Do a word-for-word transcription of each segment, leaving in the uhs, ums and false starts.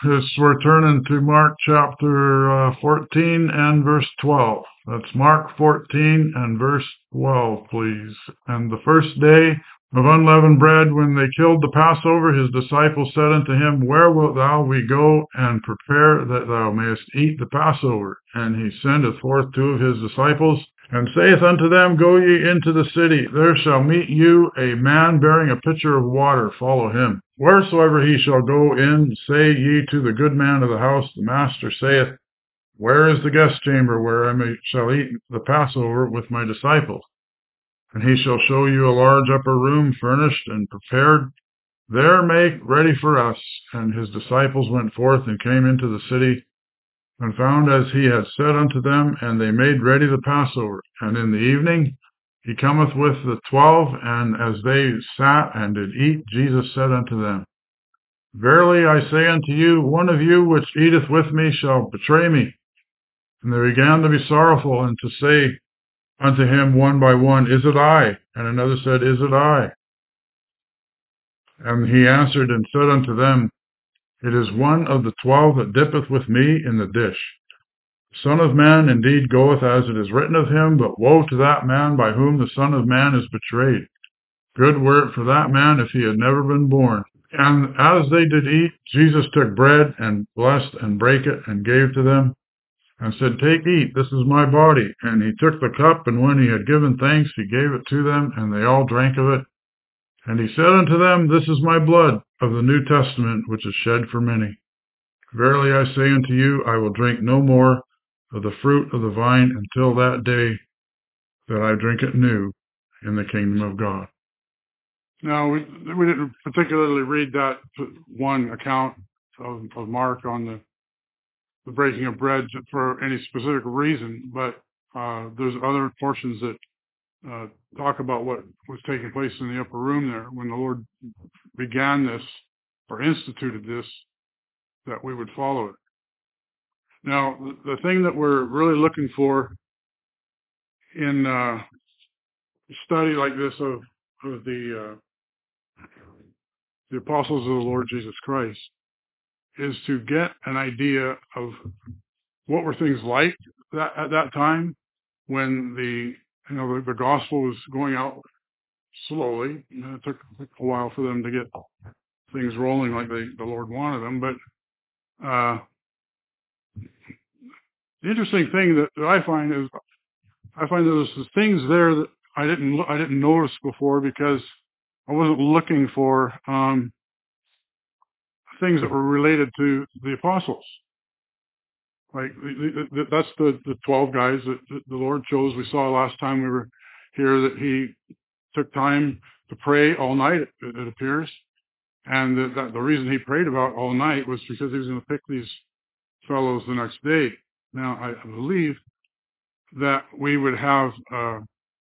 Yes, we're turning to Mark chapter uh, fourteen and verse twelve. That's Mark fourteen and verse twelve, please. And the first day of unleavened bread, when they killed the Passover, his disciples said unto him, Where wilt thou we go and prepare that thou mayest eat the Passover? And he sendeth forth two of his disciples, and saith unto them, Go ye into the city, there shall meet you a man bearing a pitcher of water, follow him. Wheresoever he shall go in, say ye to the good man of the house, The master saith, Where is the guest chamber where I may, shall eat the Passover with my disciples? And he shall show you a large upper room furnished and prepared. There make ready for us. And his disciples went forth and came into the city, and found as he had said unto them, and they made ready the Passover. And in the evening he cometh with the twelve, and as they sat and did eat, Jesus said unto them, Verily I say unto you, one of you which eateth with me shall betray me. And they began to be sorrowful, and to say unto him one by one, Is it I? And another said, Is it I? And he answered and said unto them, It is one of the twelve that dippeth with me in the dish. The Son of Man indeed goeth as it is written of him, but woe to that man by whom the Son of Man is betrayed. Good were it for that man if he had never been born. And as they did eat, Jesus took bread, and blessed, and brake it, and gave to them, and said, Take, eat, this is my body. And he took the cup, and when he had given thanks, he gave it to them, and they all drank of it. And he said unto them, This is my blood of the New Testament, which is shed for many. Verily I say unto you, I will drink no more of the fruit of the vine until that day that I drink it new in the kingdom of God. Now, we, we didn't particularly read that one account of, of Mark on the, the breaking of bread for any specific reason, but uh, there's other portions that uh, talk about what was taking place in the upper room there when the Lord began this or instituted this, that we would follow it. Now, the thing that we're really looking for in uh, a study like this of, of the uh, the apostles of the Lord Jesus Christ is to get an idea of what were things like that, at that time when the you know the, the gospel was going out slowly. It took, took a while for them to get things rolling like they, the Lord wanted them. But uh, the interesting thing that, that I find is I find there's things there that I didn't I didn't notice before because I wasn't looking for um, things that were related to the apostles. Like the, the, that's the, the twelve guys that the Lord chose. We saw last time we were here that he took time to pray all night, it, it appears. And the, that, the reason he prayed about all night was because he was going to pick these fellows the next day. Now, I believe that we would have uh,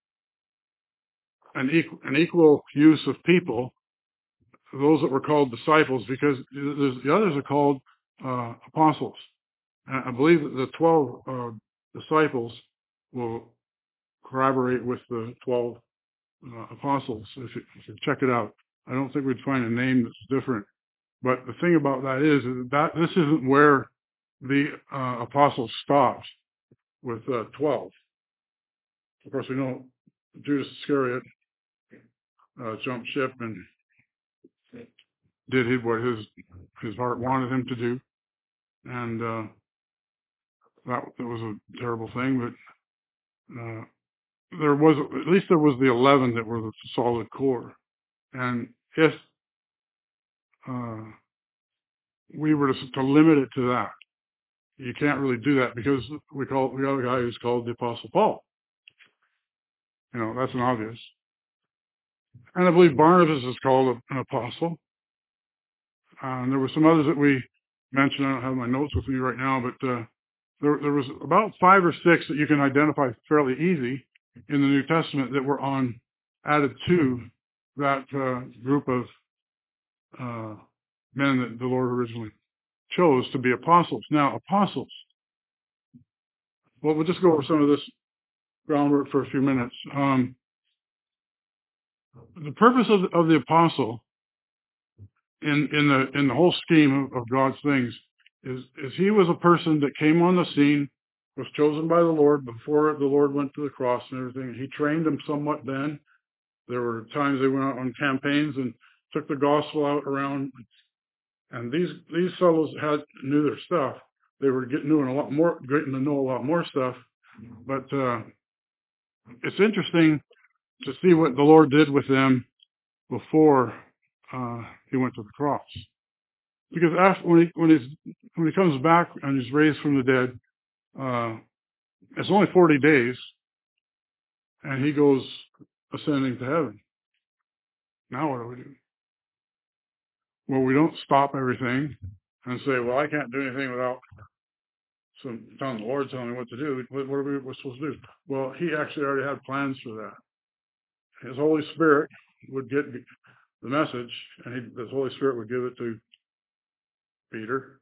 an, equal, an equal use of people, those that were called disciples, because the others are called uh, apostles. And I believe that the twelve uh, disciples will corroborate with the twelve uh, apostles. If you, if you check it out, I don't think we'd find a name that's different. But the thing about that is that this isn't where the uh, apostles stopped with uh, twelve. Of course, we know Judas Iscariot uh, jumped ship and did what his his heart wanted him to do, and uh, that, that was a terrible thing. But uh, there was at least there was the eleven that were the solid core, and if uh, we were to, to limit it to that, you can't really do that because we call we got a guy who's called the Apostle Paul. You know, that's an obvious. And I believe Barnabas is called an apostle. Uh, and there were some others that we mentioned. I don't have my notes with me right now, but uh, there, there was about five or six that you can identify fairly easy in the New Testament that were on added to that uh, group of uh, men that the Lord originally chose to be apostles. Now, apostles. Well, we'll just go over some of this groundwork for a few minutes. Um, the purpose of, of the apostle in, in the in the whole scheme of, of God's things is, is he was a person that came on the scene, was chosen by the Lord before the Lord went to the cross and everything. He trained them somewhat then. There were times they went out on campaigns and took the gospel out around. And these these fellows had knew their stuff. They were getting doing a lot more, getting to know a lot more stuff. But uh, it's interesting to see what the Lord did with them before uh, he went to the cross. Because after when he when he's when he comes back and he's raised from the dead, uh, it's only forty days, and he goes ascending to heaven. Now what do we do? Well, we don't stop everything and say, "Well, I can't do anything without some telling the Lord telling me what to do." What, what are we we're supposed to do? Well, he actually already had plans for that. His Holy Spirit would get the message, and he, the Holy Spirit would give it to Peter,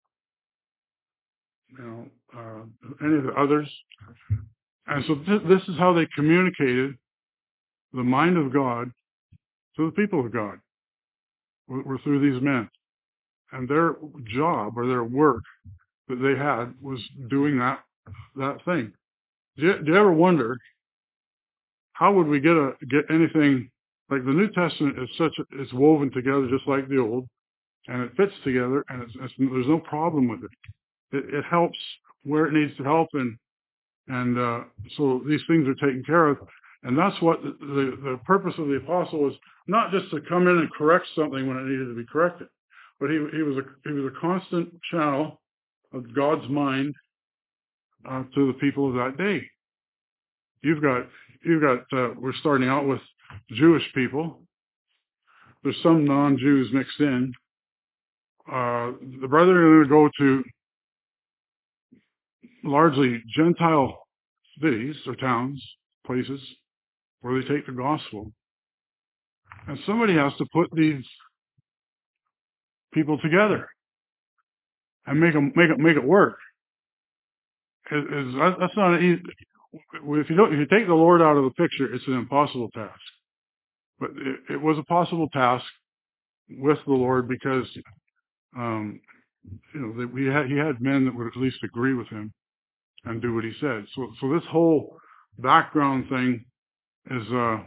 you know, uh, any of the others. And so th- this is how they communicated the mind of God to the people of God, were, were through these men. And their job or their work that they had was doing that that thing. Do you, do you ever wonder how would we get a get anything like the New Testament is such a, it's woven together just like the Old, and it fits together, and it's, it's, there's no problem with it. it. It helps where it needs to help, and and uh, so these things are taken care of, and that's what the, the the purpose of the apostle was, not just to come in and correct something when it needed to be corrected, but he he was a he was a constant channel of God's mind uh, to the people of that day. You've got you've got uh, we're starting out with Jewish people. There's some non-Jews mixed in. Uh, the brethren are going to go to largely Gentile cities or towns, places where they take the gospel, and somebody has to put these people together and make them make it make it work. It, it's, that's not an easy. If you don't, if you take the Lord out of the picture, it's an impossible task. But it, it was a possible task with the Lord because, um, you know, that we had he had men that would at least agree with him and do what he said. So, so this whole background thing is uh,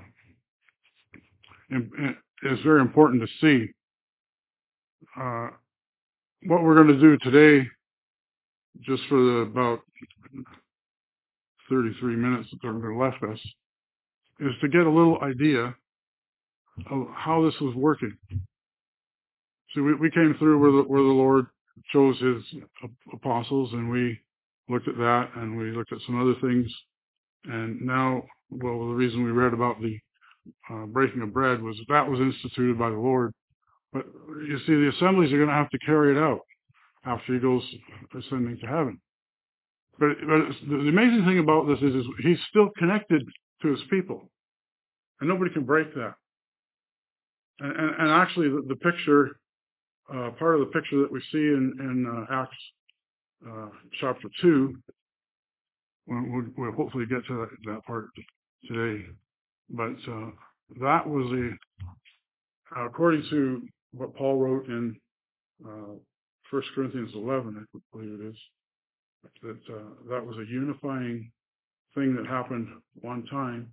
is very important to see. Uh, what we're going to do today, just for the about thirty-three minutes that are left us, is to get a little idea of how this was working. So we, we came through where the, where the Lord chose his apostles, and we looked at that, and we looked at some other things. And now, well, the reason we read about the uh, breaking of bread was that was instituted by the Lord. But you see, the assemblies are going to have to carry it out after he goes ascending to heaven. But, but it's, the amazing thing about this is, is he's still connected to his people, and nobody can break that. And, and, and actually, the, the picture, uh, part of the picture that we see in, in uh, Acts uh, chapter two, we'll, we'll hopefully get to that, that part today. But uh, that was a, according to what Paul wrote in uh, First Corinthians eleven, I believe it is, that uh, that was a unifying thing that happened one time.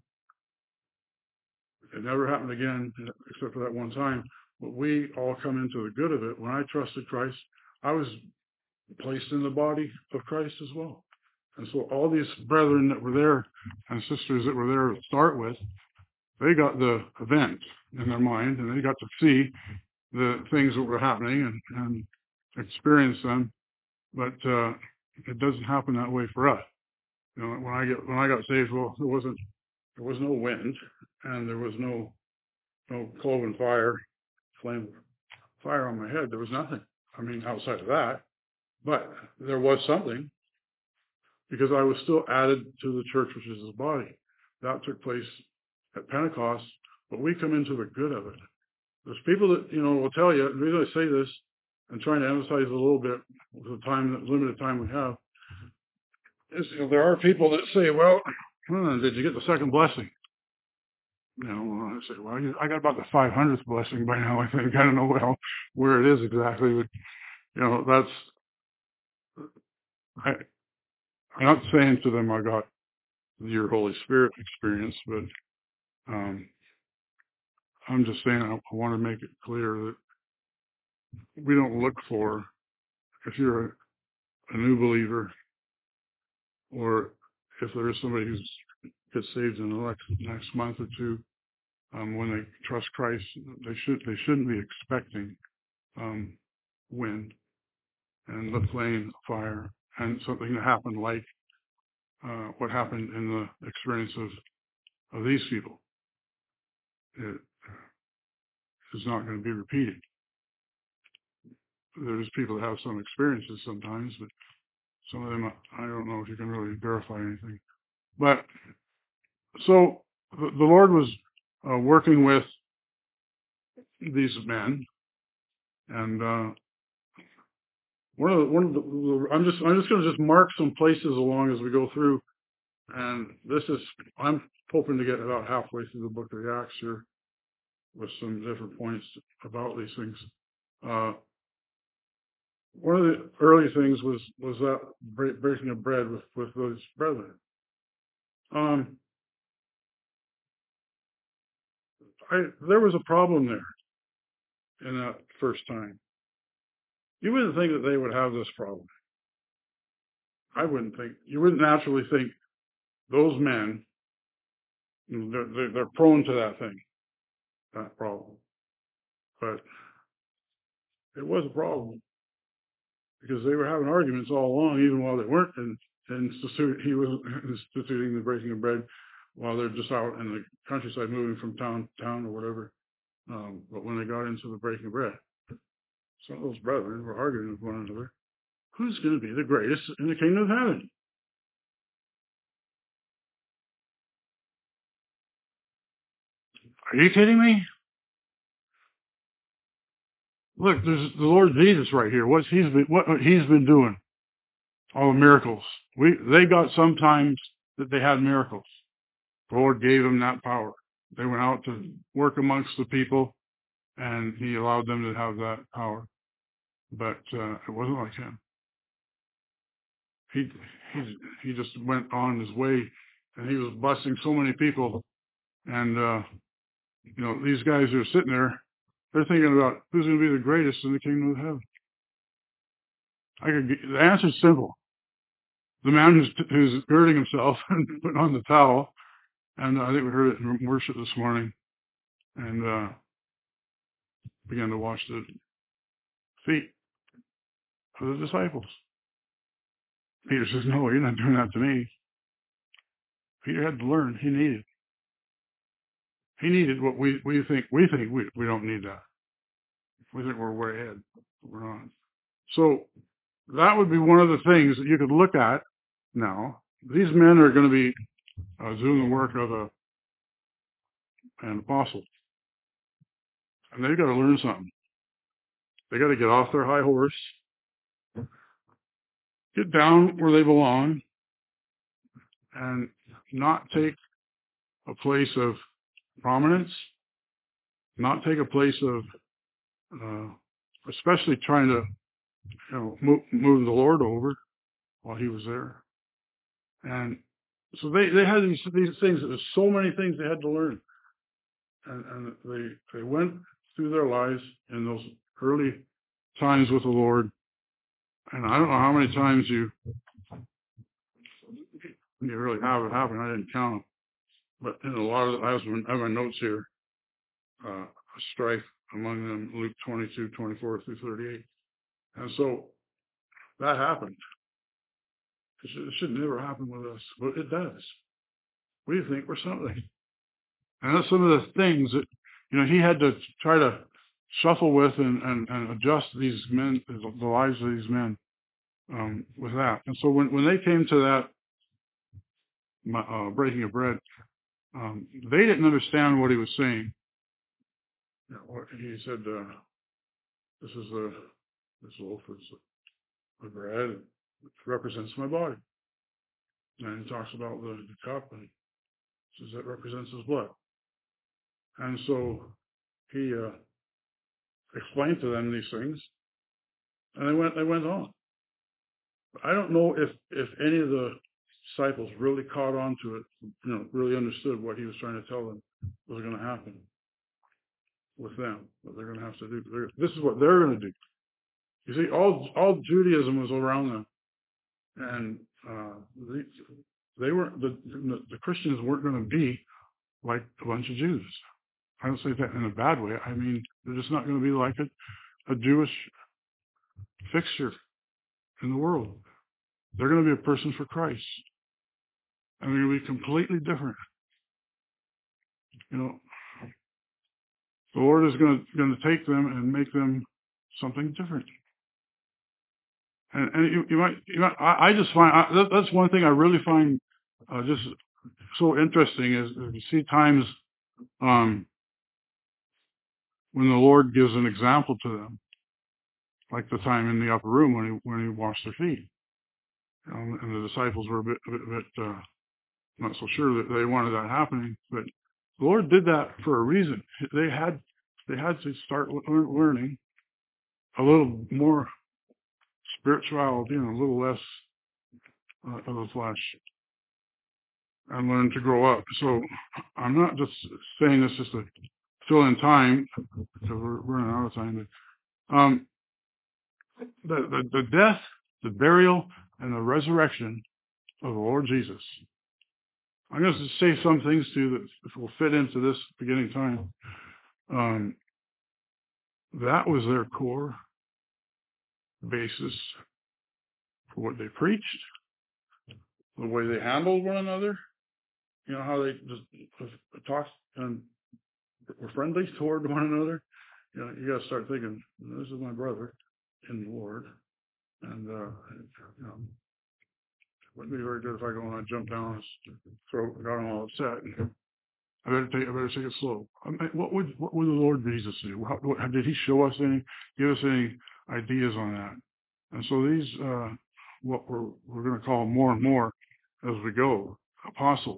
It never happened again, except for that one time. But we all come into the good of it. When I trusted Christ, I was placed in the body of Christ as well. And so all these brethren that were there and sisters that were there to start with, they got the event in their mind, and they got to see the things that were happening and, and experience them. But uh, it doesn't happen that way for us. You know, when I get when I got saved, well, there wasn't there was no wind, and there was no no cloven fire, flame fire on my head. There was nothing. I mean, outside of that, but there was something, because I was still added to the church, which is his body. That took place at Pentecost, but we come into the good of it. There's people that, you know, will tell you, the reason I say this, and trying to emphasize it a little bit with the time, the limited time we have, is, you know, there are people that say, well, hmm, did you get the second blessing? You know, I say, well, I got about the five hundredth blessing by now, I think. I don't know well where it is exactly, but, you know, that's, I, I'm not saying to them I got your Holy Spirit experience, but um, I'm just saying I, I want to make it clear that we don't look for, if you're a, a new believer, or if there is somebody who's gets saved in the next, next month or two, um, when they trust Christ, they should they shouldn't be expecting um, wind and the flame, fire, and something to happen like uh, what happened in the experience of, of these people. It is not going to be repeated. There's people that have some experiences sometimes, but some of them, I don't know if you can really verify anything. But so the, the Lord was uh, working with these men, and uh, one of the, one of the, I'm just I'm just going to just mark some places along as we go through, and this is I'm hoping to get about halfway through the book of the Acts here with some different points about these things. Uh, one of the early things was was that break, breaking of bread with with those brethren. Um, I there was a problem there in that first time. You wouldn't think that they would have this problem. I wouldn't think. You wouldn't naturally think those men, they're, they're, they're prone to that thing, that problem. But it was a problem because they were having arguments all along, even while they weren't in, institute. He was instituting the breaking of bread while they're just out in the countryside, moving from town to town or whatever. Um, but when they got into the breaking of bread, some of those brethren were arguing with one another. Who's going to be the greatest in the kingdom of heaven? Are you kidding me? Look, there's the Lord Jesus right here. What's he's been what he's been doing? All the miracles. We they got sometimes that they had miracles. The Lord gave them that power. They went out to work amongst the people, and He allowed them to have that power. But uh, it wasn't like Him. He he he just went on His way, and He was blessing so many people. And uh, you know, these guys who are sitting there, they're thinking about who's going to be the greatest in the kingdom of heaven. I could get, the answer's simple. The man who's who's girding himself and putting on the towel, and I think we heard it in worship this morning, and uh, began to wash the feet of the disciples. Peter says, "No, you're not doing that to me." Peter had to learn. He needed. He needed what we we think we think we we don't need that. We think we're way ahead. We're not. So that would be one of the things that you could look at now. These men are going to be uh, doing the work of a an apostle, and they've got to learn something. They got to get off their high horse, get down where they belong, and not take a place of prominence, not take a place of, uh, especially trying to, you know, move, move the Lord over while He was there. And so they, they had these these things. There's so many things they had to learn, and, and they they went through their lives in those early times with the Lord. And I don't know how many times you you really have it happen. I didn't count them, but in a lot of I have my notes here. Uh, strife among them, Luke twenty-two, twenty-four through thirty-eight. And so that happened. It should, it should never happen with us, but it does. We think we're something. And that's some of the things that, you know, he had to try to shuffle with and, and, and adjust these men, the lives of these men um, with that. And so when, when they came to that uh, breaking of bread, um, they didn't understand what he was saying. You know, what he said, uh, this is the, this loaf is the bread, it represents my body. And he talks about the, the cup and says that represents his blood. And so he uh, explained to them these things, and they went they went on. I don't know if if any of the disciples really caught on to it, you know, really understood what he was trying to tell them was going to happen with them, what they're going to have to do. They're, this is what they're going to do. You see, all all Judaism was around them, and uh, they, they weren't the, the the Christians weren't going to be like a bunch of Jews. I don't say that in a bad way. I mean, they're just not going to be like a, a Jewish fixture in the world. They're going to be a person for Christ, and they're going to be completely different. You know, the Lord is going to going to take them and make them something different. And, and you, you might, you might I, I just find I, that, that's one thing I really find uh, just so interesting is, is you see times um, when the Lord gives an example to them, like the time in the upper room when he when he washed their feet, um, and the disciples were a bit, a bit, a bit uh, not so sure that they wanted that happening, but the Lord did that for a reason. They had they had to start lear- learning a little more spirituality and a little less uh, of the flesh, and learn to grow up. So I'm not just saying this just to fill in time because we're running out of time. But, um, the, the the death, the burial, and the resurrection of the Lord Jesus. I'm going to say some things too that will fit into this beginning time. Um, that was their core basis for what they preached, the way they handled one another. You know how they just talked and were friendly toward one another. You know, you got to start thinking, this is my brother in the Lord, and uh, you know, it wouldn't be very good if I go and I jump down his throat and got him all upset. I better take, I better take it slow. I mean, what would what would the Lord Jesus do? How, what, did He show us any, give us any ideas on that? And so these, uh, what we're we're going to call more and more as we go, apostles,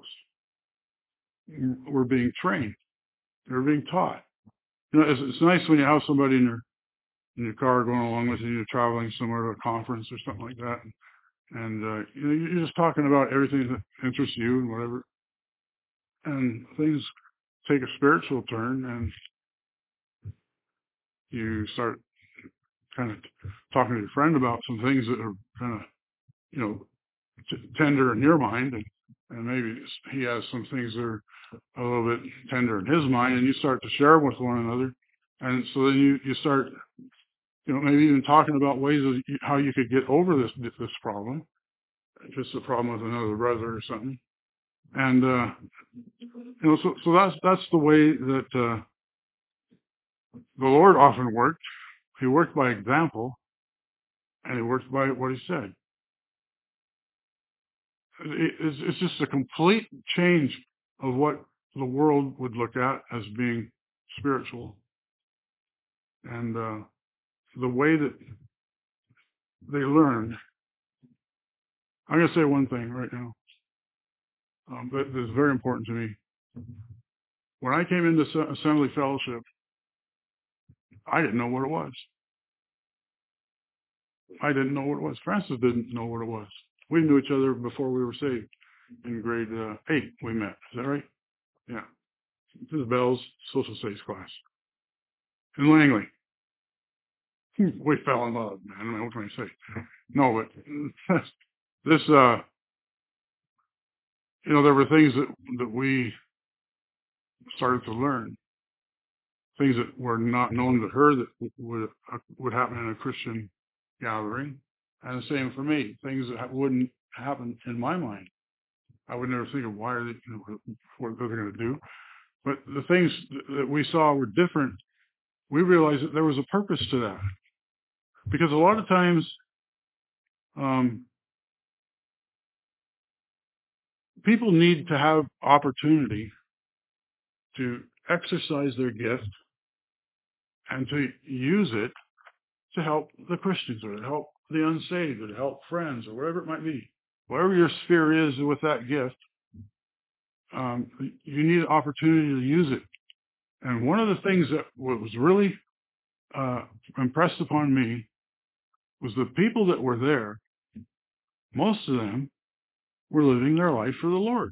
we're being trained. They're being taught. You know, it's, it's nice when you have somebody in your in your car going along with you, you're traveling somewhere to a conference or something like that, and uh, you know, you're just talking about everything that interests you and whatever, and things take a spiritual turn, and you start kind of talking to your friend about some things that are kind of, you know, t- tender in your mind, and, and maybe he has some things that are a little bit tender in his mind, and you start to share with one another, and so then you you start, you know, maybe even talking about ways of you- how you could get over this this problem, if it's a problem with another brother or something, and uh, you know, so so that's that's the way that uh, the Lord often worked. He worked by example, and he worked by what he said. It- It's, it's just a complete change of what the world would look at as being spiritual, and uh, the way that they learned. I'm going to say one thing right now um, that is very important to me. When I came into As- Assembly Fellowship, I didn't know what it was. I didn't know what it was. Francis didn't know what it was. We knew each other before we were saved. In grade uh, eight, we met. Is that right? Yeah. This is Bell's social studies class in Langley. We fell in love, man. I mean, what can I say? No, but this, uh, you know, there were things that that we started to learn, things that were not known to her that would uh, would happen in a Christian gathering, and the same for me. Things that wouldn't happen in my mind. I would never think of why are they, you know, what they're going to do. But the things that we saw were different. We realized that there was a purpose to that, because a lot of times um, people need to have opportunity to exercise their gift and to use it to help the Christians or to help the unsaved or to help friends or whatever it might be. Whatever your sphere is with that gift, um, you need an opportunity to use it. And one of the things that was really uh, impressed upon me was the people that were there most of them were living their life for the Lord.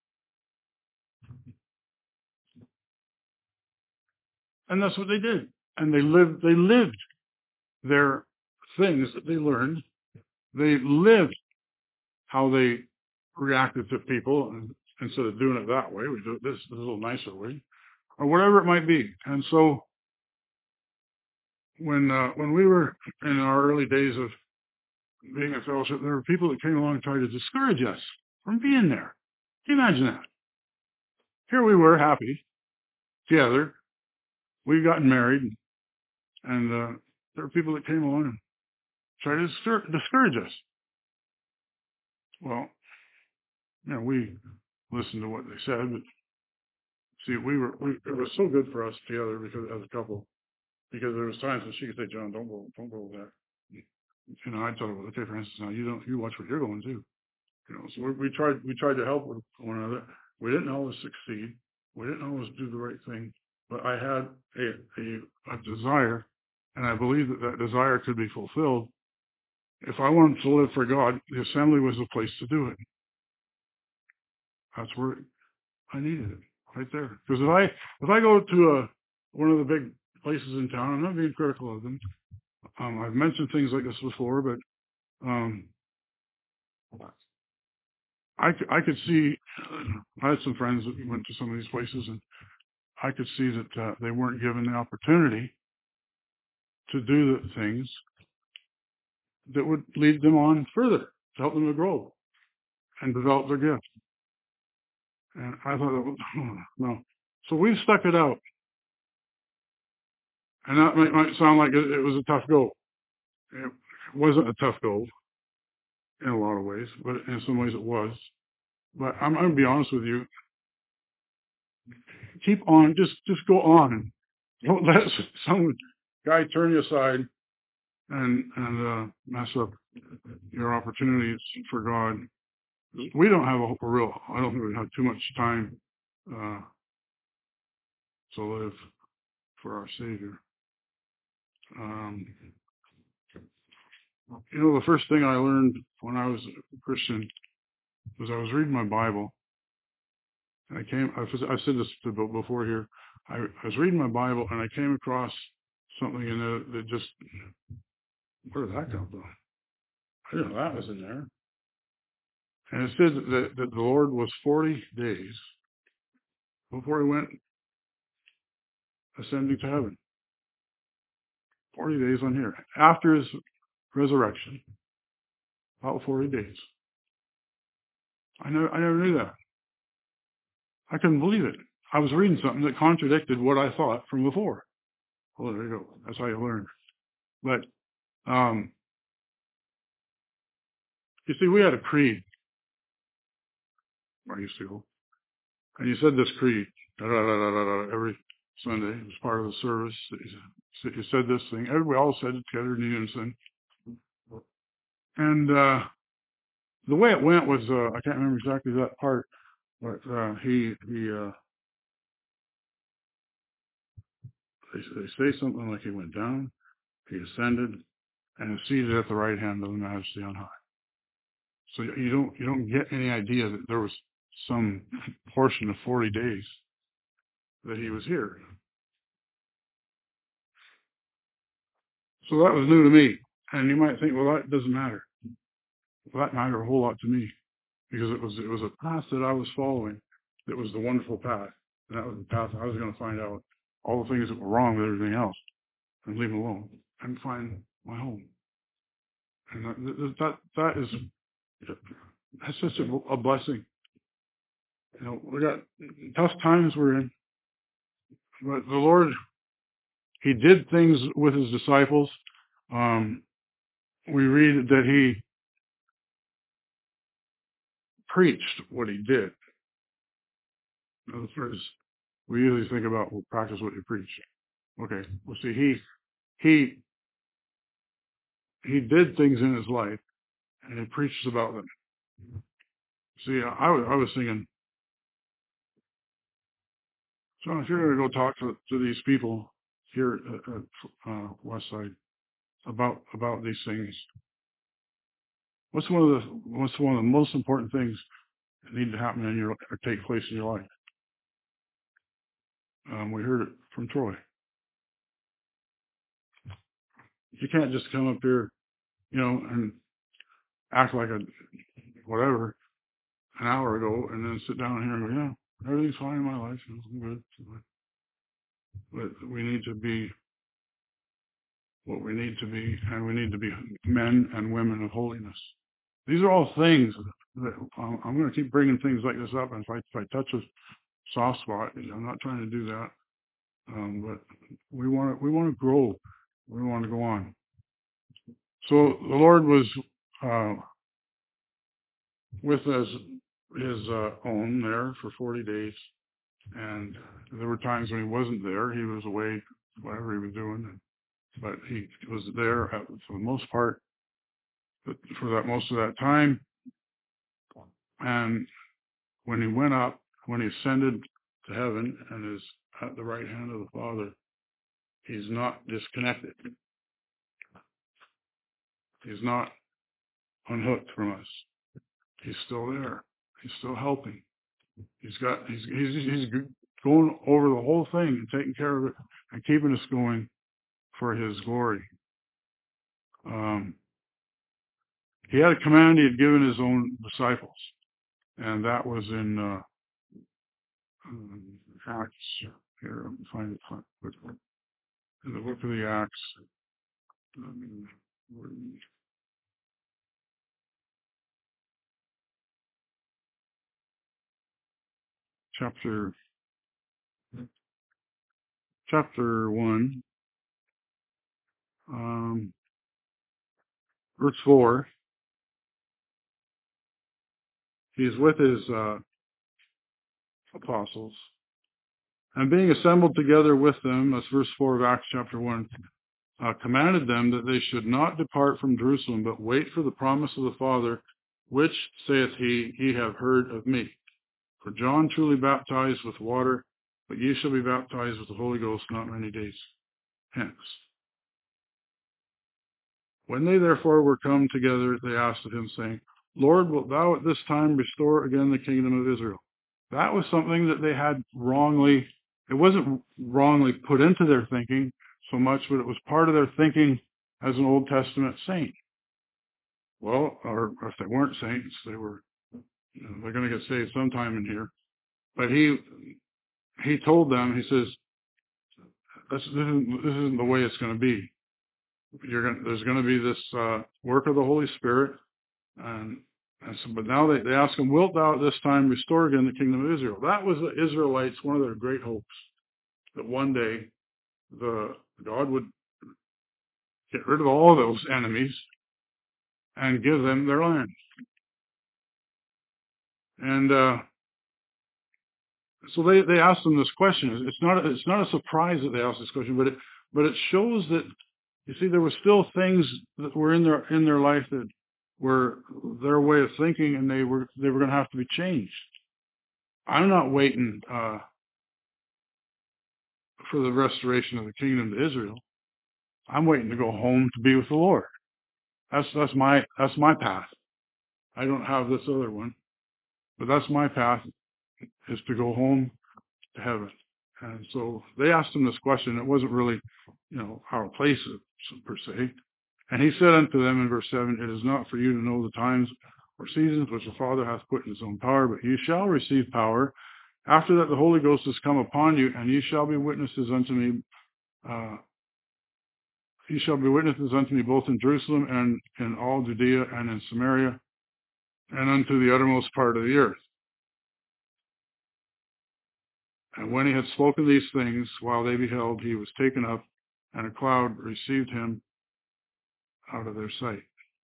And that's what they did. And they lived, they lived their things that they learned. They lived how they reacted to people, and instead of doing it that way, we do it this, this little nicer way, or whatever it might be. And so when uh, when we were in our early days of being a fellowship, there were people that came along and tried to discourage us from being there. Can you imagine that? Here we were, happy together. We'd gotten married, and uh, there were people that came along and tried to discour- discourage us. Well, you know, we listened to what they said, but see, we were we, it was so good for us together because as a couple, because there was times when she could say, "John, don't go, don't go there." You know, I told her, "Okay, Francis, now you don't, you watch what you're going to." You know, so we, we tried, we tried to help with one another. We didn't always succeed. We didn't always do the right thing, but I had a a, a desire, and I believe that that desire could be fulfilled. If I wanted to live for God, the assembly was the place to do it. That's where I needed it, right there. Because if I if I go to a one of the big places in town, I'm not being critical of them. Um, I've mentioned things like this before, but um, I, c- I could see. Uh, I had some friends that went to some of these places, and I could see that uh, they weren't given the opportunity to do the things that would lead them on further, to help them to grow and develop their gift. And I thought, that was, oh, no. So we've stuck it out. And that might, might sound like it, it was a tough go. It wasn't a tough go in a lot of ways, but in some ways it was. But I'm, I'm going to be honest with you. Keep on, just just go on. Don't let some guy turn you aside and and uh, mess up your opportunities for God. We don't have a, a real. I don't think we have too much time uh, to live for our Savior. Um, you know, the first thing I learned when I was a Christian was I was reading my Bible. And I came. I've, I've said this before here. I, I was reading my Bible and I came across something in it that just, where did that come from? I didn't know that was in there. And it said that, that the Lord was forty days before he went ascending to heaven. forty days on here. After his resurrection, about forty days. I never, I never knew that. I couldn't believe it. I was reading something that contradicted what I thought from before. Well, there you go. That's how you learn. But, um, you see, we had a creed where I used to go. And you said this creed da, da, da, da, da, da, every Sunday. It was part of the service. You said this thing. Everybody all said it together in unison. And uh, the way it went was, uh, I can't remember exactly that part, but uh, he, he uh, they, they say something like he went down, he ascended, and is seated at the right hand of the Majesty on high. So you don't you don't get any idea that there was some portion of forty days that he was here. So that was new to me. And you might think, well, that doesn't matter. Well, that mattered a whole lot to me because it was it was a path that I was following that was the wonderful path. And that was the path I was going to find out all the things that were wrong with everything else and leave them alone and find my home. And that that, that is that's such a, a blessing. You know, we got tough times we're in, but the Lord, he did things with his disciples. Um, we read that he preached what he did. In other words, we usually think about, well, practice what you preach. Okay. Well, see, he, he, he did things in his life and he preaches about them. See, I was, I was thinking, John, if you're going to go talk to, to these people here at, at uh, Westside about, about these things, What's one of the what's one of the most important things that need to happen in your or take place in your life? Um, we heard it from Troy. You can't just come up here, you know, and act like a whatever an hour ago, and then sit down here and go, yeah, everything's fine in my life, I'm good. But we need to be what we need to be, and we need to be men and women of holiness. These are all things that um, I'm going to keep bringing things like this up, and if I, if I touch a soft spot, I'm not trying to do that. Um, but we want to we want to grow. We want to go on. So the Lord was uh, with his his uh, own there for forty days, and there were times when he wasn't there. He was away, whatever he was doing, but he was there at, for the most part for that most of that time. And when he went up, when he ascended to heaven and is at the right hand of the Father, he's not disconnected. He's not unhooked from us. He's still there. He's still helping. He's got. He's he's he's going over the whole thing and taking care of it and keeping us going for His glory. Um, he had a command he had given his own disciples, and that was in uh, um, Acts. Here, let me find it quickly. In the book of the Acts, um, chapter chapter one, um, verse four. He's with his uh, apostles, and being assembled together with them, that's verse four of Acts chapter one, uh, commanded them that they should not depart from Jerusalem, but wait for the promise of the Father, which, saith he, ye have heard of me. For John truly baptized with water, but ye shall be baptized with the Holy Ghost not many days hence. When they therefore were come together, they asked of him, saying, Lord, wilt thou at this time restore again the kingdom of Israel? That was something that they had wrongly, it wasn't wrongly put into their thinking so much, but it was part of their thinking as an Old Testament saint. Well, or if they weren't saints, they were, you know, they're going to get saved sometime in here. But he, he told them, he says, this isn't, this isn't the way it's going to be. You're going, there's going to be this uh, work of the Holy Spirit. And, and so, but now they, they ask him, wilt thou at this time restore again the kingdom of Israel? That was the Israelites, one of their great hopes, that one day the God would get rid of all those enemies and give them their land. And uh, so they, they asked them this question. It's not it's not a surprise that they asked this question, but it but it shows that, you see, there were still things that were in their in their life that were their way of thinking, and they were they were going to have to be changed. I'm not waiting uh, for the restoration of the kingdom to Israel. I'm waiting to go home to be with the Lord. That's that's my that's my path. I don't have this other one, but that's my path, is to go home to heaven. And so they asked him this question. It wasn't really, you know, our place per se. And he said unto them in verse seven, it is not for you to know the times or seasons which the Father hath put in his own power, but you shall receive power after that the Holy Ghost has come upon you, and you shall be witnesses unto me. Uh, you shall be witnesses unto me both in Jerusalem and in all Judea and in Samaria and unto the uttermost part of the earth. And when he had spoken these things, while they beheld, he was taken up, and a cloud received him out of their sight.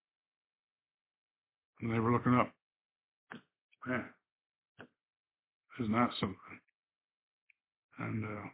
And they were looking up. Man, isn't that something? And uh,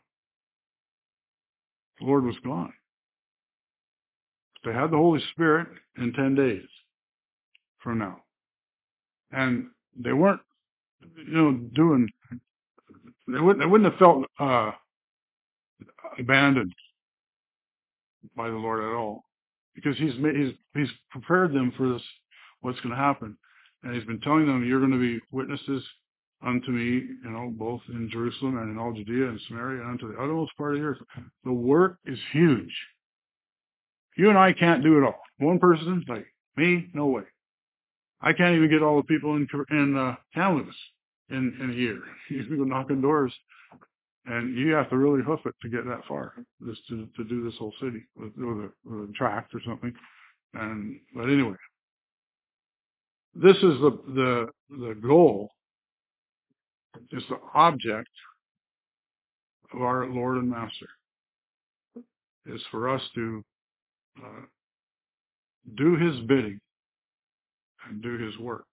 the Lord was gone. They had the Holy Spirit in ten days from now. And they weren't, you know, doing, they wouldn't, they wouldn't have felt uh, abandoned by the Lord at all, because he's made, he's he's prepared them for this, what's going to happen. And he's been telling them, you're going to be witnesses unto me, you know, both in Jerusalem and in all Judea and Samaria and unto the uttermost part of the earth. The work is huge. You and I can't do it all. One person, like me, no way. I can't even get all the people in in uh, Kamloops in, in a year. You can go knocking doors, and you have to really hoof it to get that far, just to, to do this whole city with, with, a, with a tract or something. And but anyway, this is the the the goal. It's the object of our Lord and Master. Is for us to uh, do His bidding and do His work.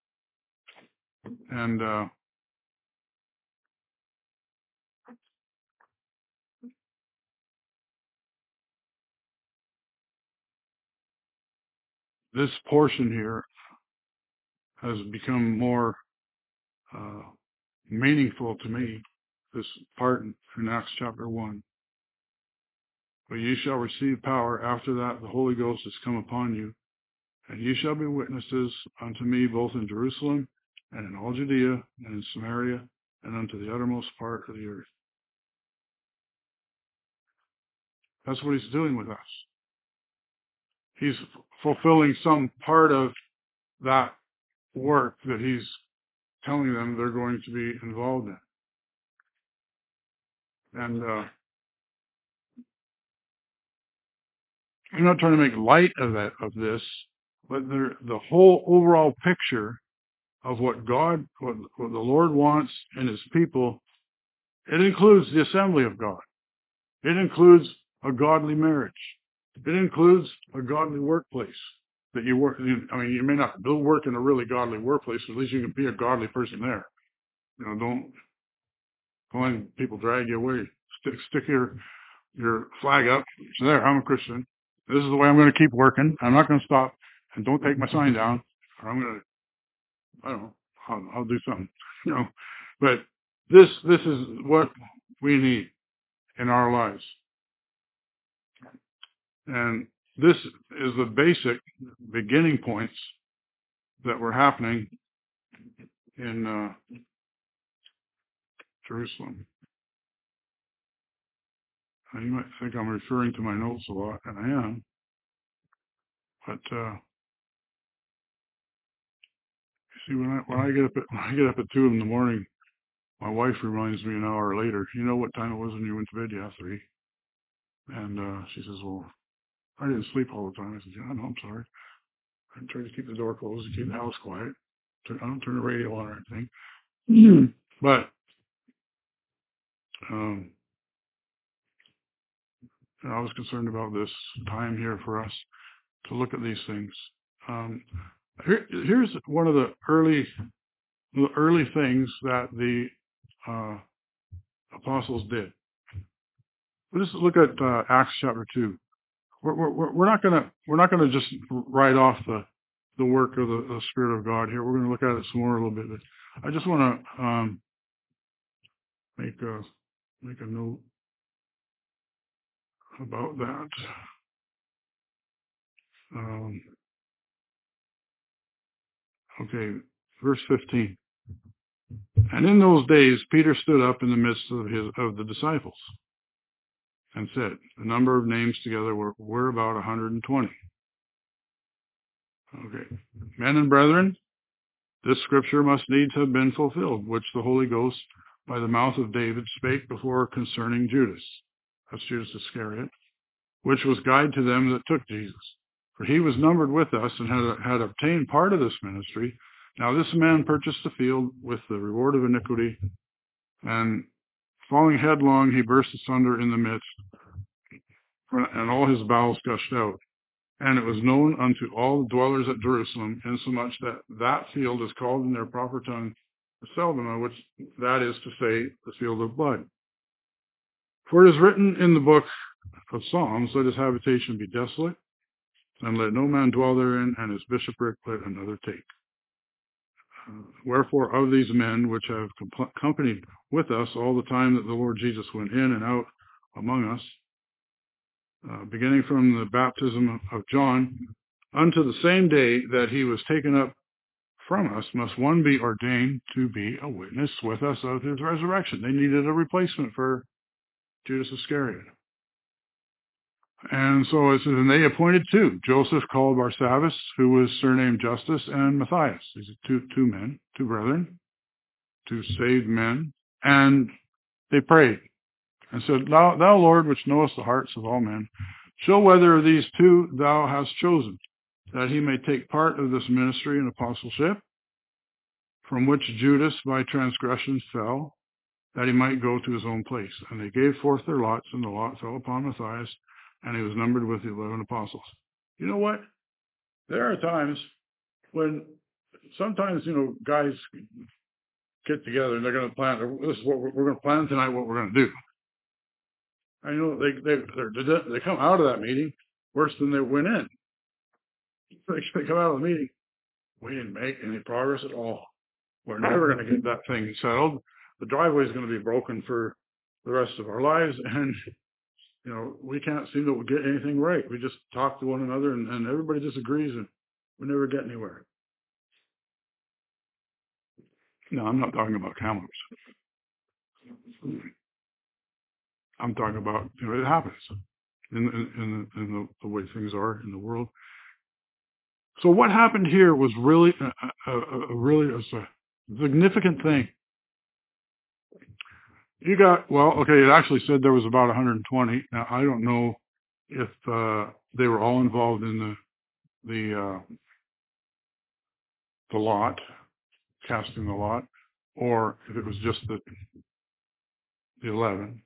And uh, this portion here has become more uh, meaningful to me, this part in, in Acts chapter one. But ye shall receive power. After that, the Holy Ghost has come upon you, and ye shall be witnesses unto me both in Jerusalem and in all Judea and in Samaria and unto the uttermost part of the earth. That's what He's doing with us. He's fulfilling some part of that work that He's telling them they're going to be involved in. And uh, I'm not trying to make light of that of this, but there, the whole overall picture of what God, what, what the Lord wants in His people, it includes the assembly of God. It includes a godly marriage. It includes a godly workplace that you work. I mean, you may not work in a really godly workplace, but at least you can be a godly person there. You know, don't don't let people drag you away. Stick stick your your flag up. So there, I'm a Christian. This is the way I'm going to keep working. I'm not going to stop. And don't take my sign down, or I'm going to, I don't know, I'll, I'll do something, you know. But this this is what we need in our lives. And this is the basic beginning points that were happening in uh, Jerusalem. Now, you might think I'm referring to my notes a lot, and I am. But uh, see, when I when I get up at when I get up at two in the morning, my wife reminds me an hour later. You know what time it was when you went to bed? Yeah, three. And uh, she says, "Well, I didn't sleep all the time." I said, "Yeah, no, I'm sorry. I try to keep the door closed and keep the house quiet. I don't turn the radio on or anything." Mm-hmm. But um, I was concerned about this time here for us to look at these things. Um, here, here's one of the early, the early things that the uh, apostles did. Let's look at uh, Acts chapter two. We're, we're, we're not gonna we're not gonna just write off the the work of the, the Spirit of God here. We're gonna look at it some more a little bit. But I just want to um, make a make a note about that. Um, okay, verse fifteen. And in those days, Peter stood up in the midst of his of the disciples and said, the number of names together were, were about one hundred twenty. Okay. Men and brethren, this scripture must needs have been fulfilled, which the Holy Ghost by the mouth of David spake before concerning Judas. That's Judas Iscariot, which was guide to them that took Jesus. For he was numbered with us and had, had obtained part of this ministry. Now this man purchased the field with the reward of iniquity, and falling headlong, he burst asunder in the midst, and all his bowels gushed out. And it was known unto all the dwellers at Jerusalem, insomuch that that field is called in their proper tongue Seldoma, which that is to say, the field of blood. For it is written in the book of Psalms, let his habitation be desolate, and let no man dwell therein, and his bishopric let another take. Uh, wherefore of these men which have comp- companied with us all the time that the Lord Jesus went in and out among us, uh, beginning from the baptism of John, unto the same day that he was taken up from us, must one be ordained to be a witness with us of his resurrection. They needed a replacement for Judas Iscariot. And so it says, and they appointed two, Joseph called Barsabbas, who was surnamed Justus, and Matthias. These are two, two men, two brethren, two saved men. And they prayed and said, Thou, thou Lord, which knowest the hearts of all men, show whether of these two thou hast chosen, that he may take part of this ministry and apostleship, from which Judas by transgression fell, that he might go to his own place. And they gave forth their lots, and the lot fell upon Matthias, and he was numbered with the eleven apostles. You know what? There are times when sometimes, you know, guys get together and they're going to plan, this is what we're, we're going to plan tonight, what we're going to do. I know they, they, they're, they come out of that meeting worse than they went in. They come out of the meeting, we didn't make any progress at all. We're never going to get that thing settled. The driveway is going to be broken for the rest of our lives, and you know, we can't seem to get anything right. We just talk to one another, and, and everybody disagrees, and we never get anywhere. No, I'm not talking about camels. I'm talking about, you know, it happens in, in, in, the, in the, the way things are in the world. So what happened here was really, a, a, a really a significant thing. You got, well, okay, it actually said there was about one hundred twenty. Now, I don't know if uh, they were all involved in the the uh, the lot, casting the lot, or if it was just the the eleven.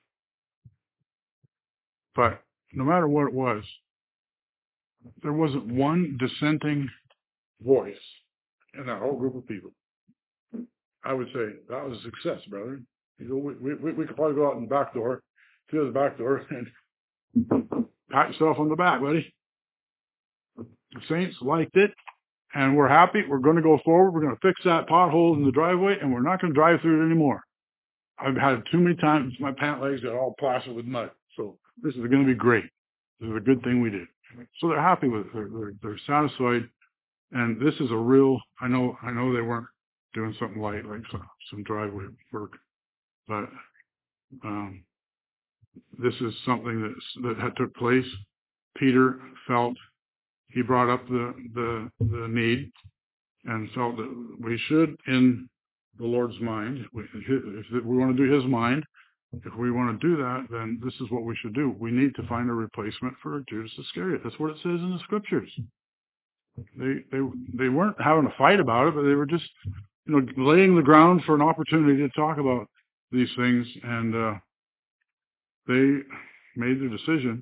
But no matter what it was, there wasn't one dissenting voice in that whole group of people. I would say that was a success, brother. You know, we, we, we could probably go out in the back door, through the back door, and pat yourself on the back, buddy. The saints liked it, and we're happy. We're going to go forward. We're going to fix that pothole in the driveway, and we're not going to drive through it anymore. I've had too many times my pant legs got all plastered with mud. So this is going to be great. This is a good thing we did. So they're happy with it. They're, they're, they're satisfied. And this is a real, I know, I know they weren't doing something light, like some, some driveway work, but um, this is something that that had took place. Peter felt, he brought up the, the, the need and felt that we should, in the Lord's mind, if we want to do his mind, if we want to do that, then this is what we should do. We need to find a replacement for Judas Iscariot. That's what it says in the scriptures. They they they weren't having a fight about it, but they were just, you know, laying the ground for an opportunity to talk about these things, and uh, they made their decision,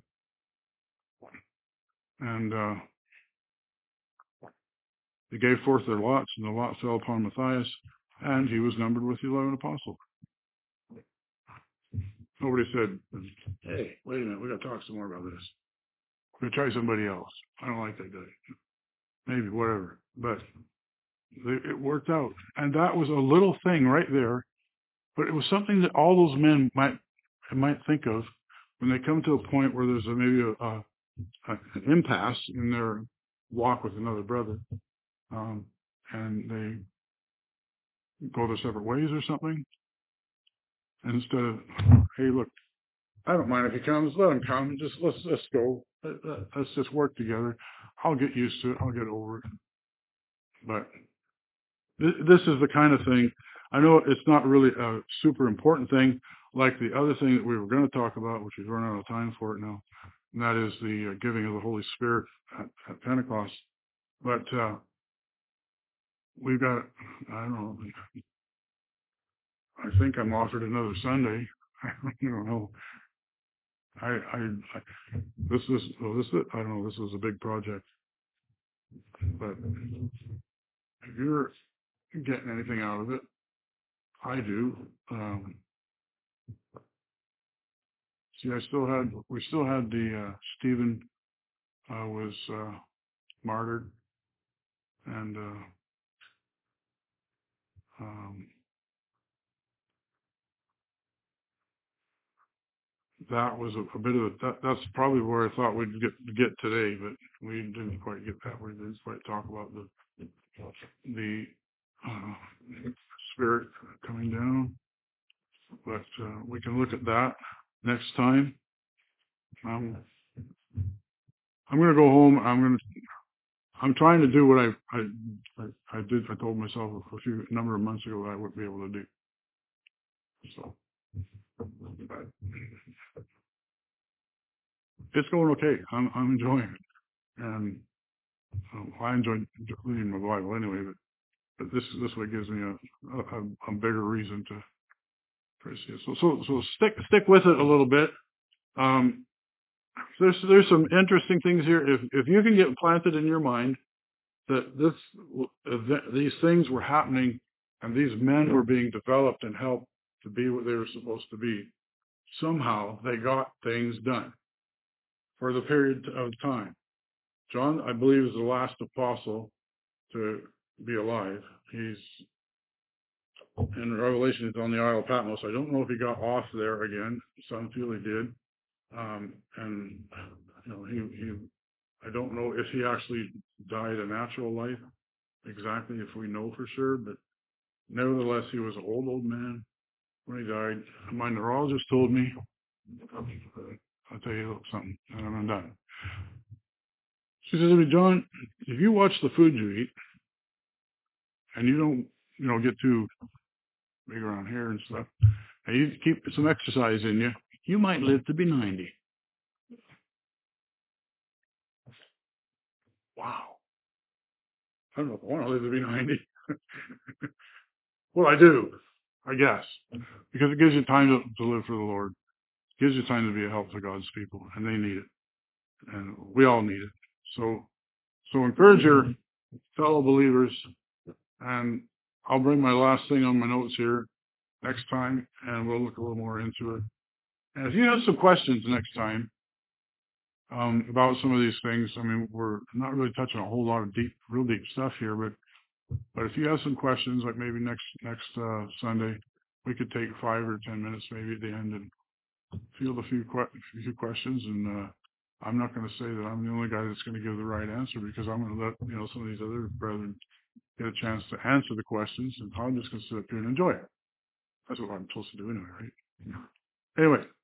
and uh, they gave forth their lots, and the lot fell upon Matthias, and he was numbered with the eleven apostles. Nobody said, hey, wait a minute, we got to talk some more about this. We're going to try somebody else. I don't like that guy. Maybe, whatever. But it worked out. And that was a little thing right there. But it was something that all those men might might think of when they come to a point where there's a, maybe a, a, an impasse in their walk with another brother. Um, and they go their separate ways or something. And instead of, hey, look, I don't mind if he comes. Let him come. Just let's let's go. Let's just work together. I'll get used to it. I'll get over it. But th- this is the kind of thing. I know it's not really a super important thing, like the other thing that we were going to talk about, which we've run out of time for it now, and that is the uh, giving of the Holy Spirit at, at Pentecost. But uh, we've got, I don't know, I think I'm offered another Sunday. I don't know. I, I, I this is, well, this is, I don't know, this is a big project. But if you're getting anything out of it, I do. Um, see, I still had, we still had the, uh, Stephen uh, was uh, martyred, and uh, um, that was a, a bit of a, that, that's probably where I thought we'd get get today, but we didn't quite get that. We didn't quite talk about the the uh, spirit coming down, but uh, we can look at that next time. Um, I'm gonna go home. I'm gonna. I'm trying to do what I I I, I did. I told myself a few a number of months ago that I wouldn't be able to do. So, but it's going okay. I'm I'm enjoying it, and um, I enjoy reading my Bible anyway. But but this this way gives me a a, a bigger reason to appreciate it. So so so stick stick with it a little bit. Um, there's there's some interesting things here. If if you can get planted in your mind that this event, these things were happening, and these men were being developed and helped to be what they were supposed to be, somehow they got things done for the period of time. John, I believe, is the last apostle to be alive. He's in Revelation. He's on the Isle of Patmos. I don't know if he got off there again. Some feel he did, um, and you know, he he. I don't know if he actually died a natural life exactly, if we know for sure, but nevertheless, he was an old old man when he died. My neurologist told me. I'll tell you something, and I'm done. She says to me, John, if you watch the food you eat, and you don't, you know, get too big around here and stuff, and you keep some exercise in you, you might live to be ninety. Wow. I don't know if I want to live to be ninety. Well, I do, I guess, because it gives you time to, to live for the Lord. It gives you time to be a help to God's people, and they need it, and we all need it. So, so encourage your fellow believers, and I'll bring my last thing on my notes here next time, and we'll look a little more into it. And if you have some questions next time um, about some of these things, I mean, we're not really touching a whole lot of deep, real deep stuff here, but but if you have some questions, like maybe next next uh, Sunday, we could take five or ten minutes maybe at the end and field a few que- few questions. And uh, I'm not going to say that I'm the only guy that's going to give the right answer, because I'm going to let you know some of these other brethren get a chance to answer the questions, and I'm just going to sit up here and enjoy it. That's what I'm supposed to do anyway, right? Anyway,